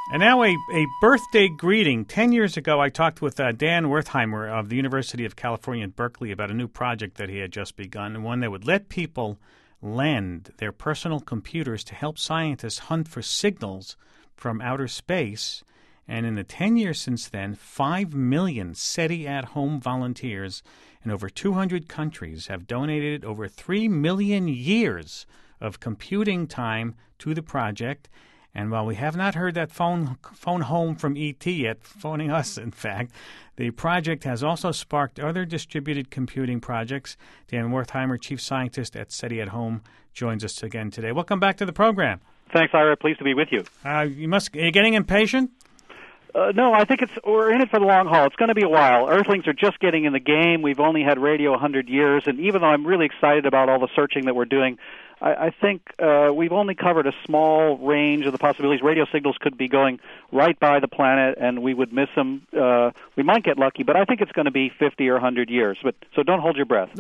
And now a birthday greeting. 10 years ago, I talked with Dan Wertheimer of the University of California at Berkeley about a new project that he had just begun, and one that would let people lend their personal computers to help scientists hunt for signals from outer space. And in the 10 years since then, 5 million SETI at-home volunteers in over 200 countries have donated over 3 million years of computing time to the project. And while we have not heard that phone home from E.T. yet, phoning us, in fact, the project has also sparked other distributed computing projects. Dan Wertheimer, chief scientist at SETI at Home, joins us again today. Welcome back to the program. Thanks, Ira. Pleased to be with you. Are you getting impatient? No, I think we're in it for the long haul. It's going to be a while. Earthlings are just getting in the game. We've only had radio 100 years, and even though I'm really excited about all the searching that we're doing, I think we've only covered a small range of the possibilities. Radio signals could be going right by the planet, and we would miss them. We might get lucky, but I think it's going to be 50 or 100 years. So don't hold your breath.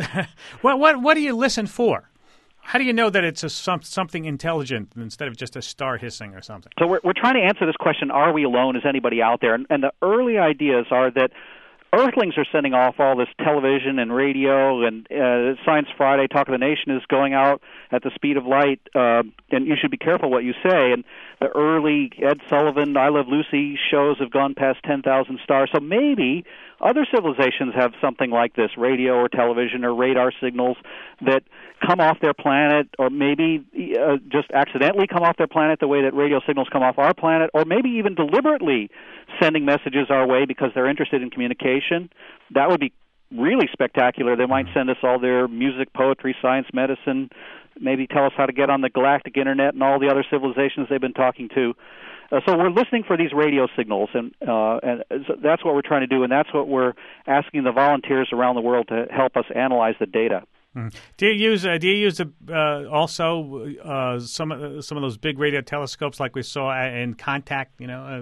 What do you listen for? How do you know that it's something intelligent instead of just a star hissing or something? So we're trying to answer this question, are we alone? Is anybody out there? And the early ideas are that Earthlings are sending off all this television and radio, and Science Friday, Talk of the Nation is going out at the speed of light, and you should be careful what you say. And the early Ed Sullivan, I Love Lucy shows have gone past 10,000 stars. So maybe other civilizations have something like this, radio or television or radar signals that come off their planet, or maybe just accidentally come off their planet the way that radio signals come off our planet, or maybe even deliberately sending messages our way because they're interested in communication. That would be really spectacular. They might send us all their music, poetry, science, medicine, maybe tell us how to get on the galactic internet and all the other civilizations they've been talking to. So we're listening for these radio signals, and that's what we're trying to do, and that's what we're asking the volunteers around the world to help us analyze the data. Do you use also some of those big radio telescopes like we saw in Contact?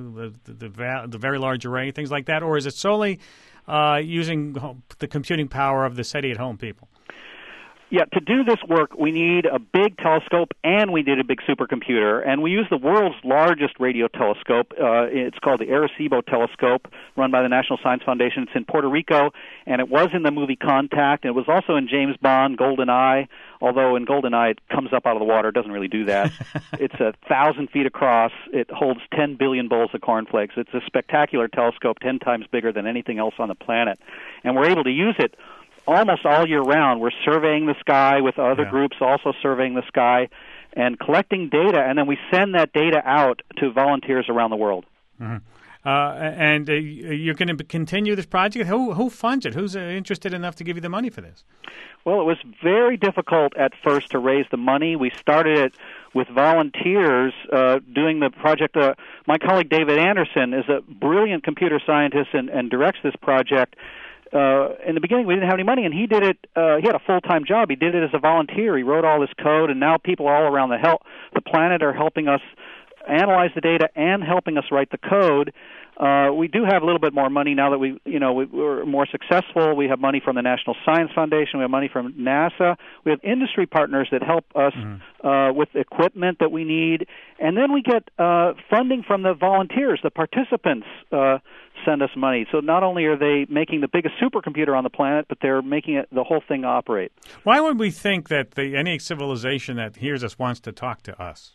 The very large array, things like that, or is it solely using the computing power of the SETI at Home people? Yeah, to do this work, we need a big telescope and we need a big supercomputer. And we use the world's largest radio telescope. It's called the Arecibo Telescope, run by the National Science Foundation. It's in Puerto Rico, and it was in the movie Contact. And it was also in James Bond, GoldenEye, although in GoldenEye it comes up out of the water. It doesn't really do that. It's 1,000 feet across. It holds 10 billion bowls of cornflakes. It's a spectacular telescope, 10 times bigger than anything else on the planet. And we're able to use it almost all year round. We're surveying the sky with other groups also surveying the sky and collecting data, and then we send that data out to volunteers around the world. Mm-hmm. And you're going to continue this project? Who funds it? Who's interested enough to give you the money for this? Well, it was very difficult at first to raise the money. We started it with volunteers doing the project. My colleague David Anderson is a brilliant computer scientist and directs this project. In the beginning, we didn't have any money, and he did it. He had a full-time job. He did it as a volunteer. He wrote all this code, and now people all around the planet are helping us analyze the data and helping us write the code. We do have a little bit more money now that we're more successful. We have money from the National Science Foundation. We have money from NASA. We have industry partners that help us with equipment that we need. And then we get funding from the volunteers. The participants send us money. So not only are they making the biggest supercomputer on the planet, but they're making the whole thing operate. Why would we think that any civilization that hears us wants to talk to us?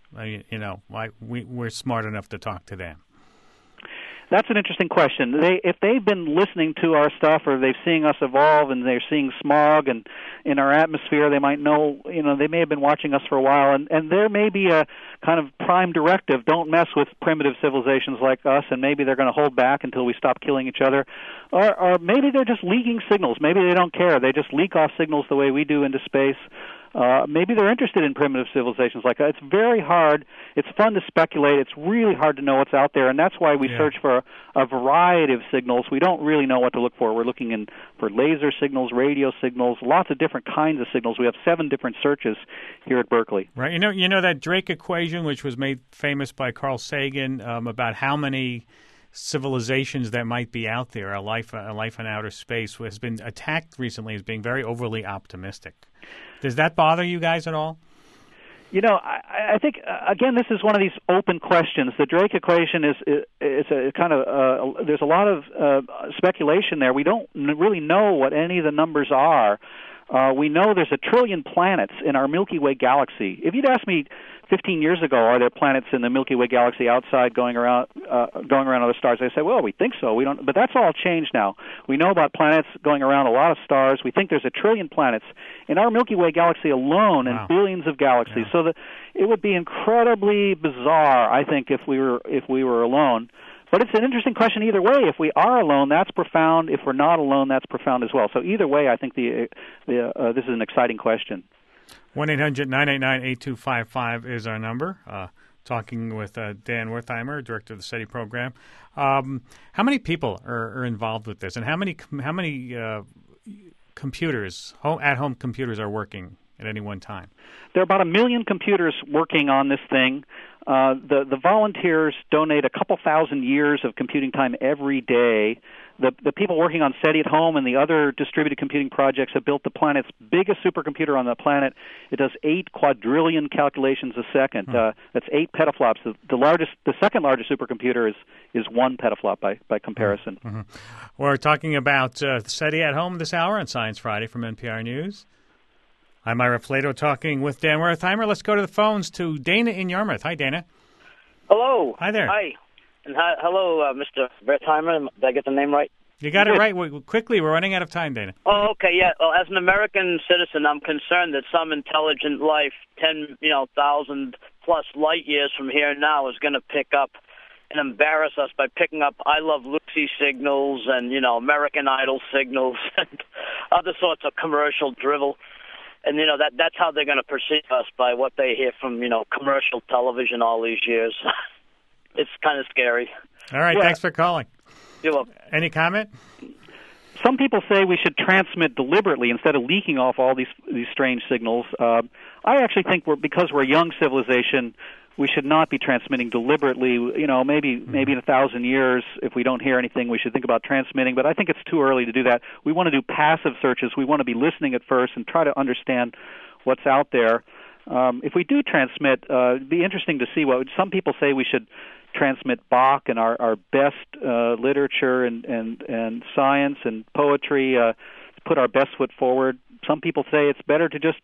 We're smart enough to talk to them. That's an interesting question. If they've been listening to our stuff, or they've seen us evolve, and they're seeing smog and in our atmosphere, they might know. They may have been watching us for a while, and there may be a kind of prime directive: don't mess with primitive civilizations like us. And maybe they're going to hold back until we stop killing each other, or maybe they're just leaking signals. Maybe they don't care. They just leak off signals the way we do into space. Maybe they're interested in primitive civilizations like that. It's very hard. It's fun to speculate. It's really hard to know what's out there, and that's why we search for a variety of signals. We don't really know what to look for. We're looking for laser signals, radio signals, lots of different kinds of signals. We have 7 different searches here at Berkeley. Right. You know that Drake equation, which was made famous by Carl Sagan, about how many civilizations that might be out there, a life in outer space, has been attacked recently as being very overly optimistic. Does that bother you guys at all? I think again, this is one of these open questions. The Drake equation is a kind of there's a lot of speculation there. We don't really know what any of the numbers are. We know there's 1 trillion planets in our Milky Way galaxy. If you'd asked me 15 years ago, are there planets in the Milky Way galaxy outside going around other stars? I say, well, we think so. We don't, but that's all changed now. We know about planets going around a lot of stars. We think there's 1 trillion planets in our Milky Way galaxy alone, and billions of galaxies. Yeah. So it would be incredibly bizarre, I think, if we were alone. But it's an interesting question either way. If we are alone, that's profound. If we're not alone, that's profound as well. So either way, I think this is an exciting question. 1-800-989-8255 is our number. Talking with Dan Wertheimer, director of the SETI program. How many people are involved with this, and how many computers, at-home computers, are working at any one time? There are about 1 million computers working on this thing. The volunteers donate a couple thousand years of computing time every day. The people working on SETI at home and the other distributed computing projects have built the planet's biggest supercomputer on the planet. It does 8 quadrillion calculations a second. That's 8 petaflops. The second largest supercomputer is 1 petaflop by comparison. Mm-hmm. We're talking about SETI at home this hour on Science Friday from NPR News. I'm Ira Flato talking with Dan Wertheimer. Let's go to the phones to Dana in Yarmouth. Hi, Dana. Hello. Hi there. Hi. And hello, Mr. Wertheimer. Did I get the name right? You got it right. Quickly, we're running out of time, Dana. Oh, okay, yeah. Well, as an American citizen, I'm concerned that some intelligent life, 10,000 plus light years from here now, is going to pick up and embarrass us by picking up I Love Lucy signals and, American Idol signals and other sorts of commercial drivel. And, that's how they're going to perceive us, by what they hear from, commercial television all these years. It's kind of scary. All right, Thanks for calling. You're welcome. Any comment? Some people say we should transmit deliberately instead of leaking off all these strange signals. I actually think because we're a young civilization, we should not be transmitting deliberately. Maybe in 1,000 years, if we don't hear anything, we should think about transmitting. But I think it's too early to do that. We want to do passive searches. We want to be listening at first and try to understand what's out there. If we do transmit, it'd be interesting to see what some people say we should transmit Bach and our best literature and science and poetry, put our best foot forward. Some people say it's better to just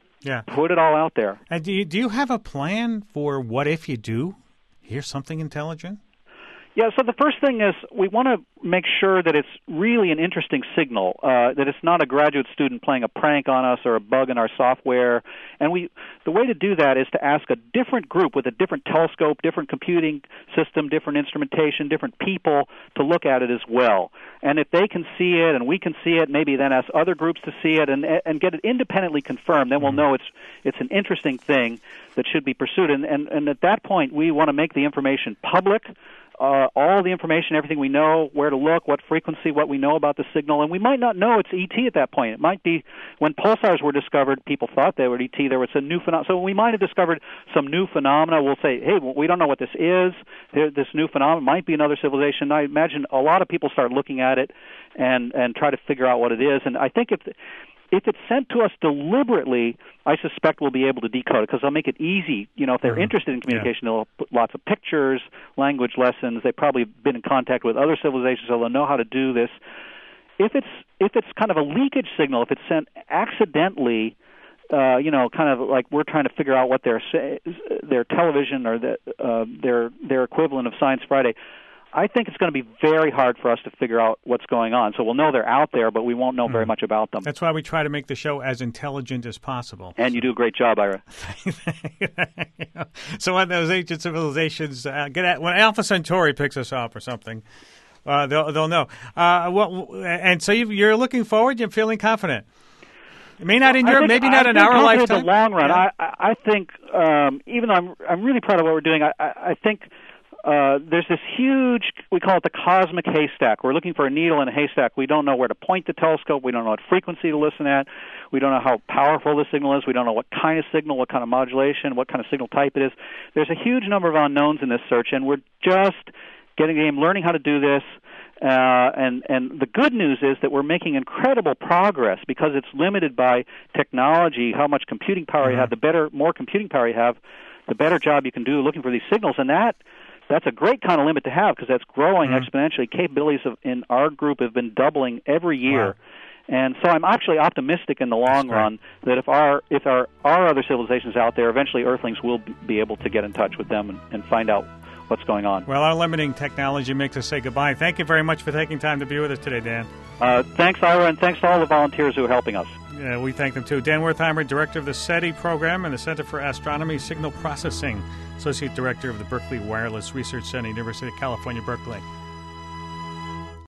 put it all out there. And do you have a plan for what if you do hear something intelligent? Yeah, so the first thing is we want to make sure that it's really an interesting signal, that it's not a graduate student playing a prank on us or a bug in our software. And the way to do that is to ask a different group with a different telescope, different computing system, different instrumentation, different people to look at it as well. And if they can see it and we can see it, maybe then ask other groups to see it and get it independently confirmed, then we'll know it's an interesting thing that should be pursued. And at that point, we want to make the information public. All the information, everything we know, where to look, what frequency, what we know about the signal. And we might not know it's ET at that point. It might be when pulsars were discovered, people thought they were ET. There was a new phenomenon. So we might have discovered some new phenomena. We'll say, hey, we don't know what this is. This new phenomenon might be another civilization. I imagine a lot of people start looking at it and try to figure out what it is. And I think if it's sent to us deliberately, I suspect we'll be able to decode it because they'll make it easy. If they're interested in communication, they'll put lots of pictures, language lessons. They've probably been in contact with other civilizations, so they'll know how to do this. If it's kind of a leakage signal, if it's sent accidentally, kind of like we're trying to figure out what their television or their equivalent of Science Friday, I think it's going to be very hard for us to figure out what's going on. So we'll know they're out there, but we won't know very much about them. That's why we try to make the show as intelligent as possible. And you do a great job, Ira. So when those ancient civilizations when Alpha Centauri picks us up or something, they'll know. And so you're looking forward. You're feeling confident. It may not in your, maybe not in our lifetime. In the long run, I think even though I'm really proud of what we're doing, I think. There's this huge, we call it the cosmic haystack. We're looking for a needle in a haystack. We don't know where to point the telescope. We don't know what frequency to listen at. We don't know how powerful the signal is. We don't know what kind of signal, what kind of modulation, what kind of signal type it is. There's a huge number of unknowns in this search, and we're just getting the game, learning how to do this. And the good news is that we're making incredible progress because it's limited by technology, how much computing power you have. The more computing power you have, the better job you can do looking for these signals. And that's a great kind of limit to have because that's growing exponentially. Capabilities in our group have been doubling every year. Wow. And so I'm actually optimistic in the long run that if our other civilizations out there, eventually Earthlings will be able to get in touch with them and find out what's going on. Well, our limiting technology makes us say goodbye. Thank you very much for taking time to be with us today, Dan. Thanks, Ira, and thanks to all the volunteers who are helping us. Yeah, we thank them too. Dan Wertheimer, Director of the SETI program and the Center for Astronomy Signal Processing, Associate Director of the Berkeley Wireless Research Center, University of California, Berkeley.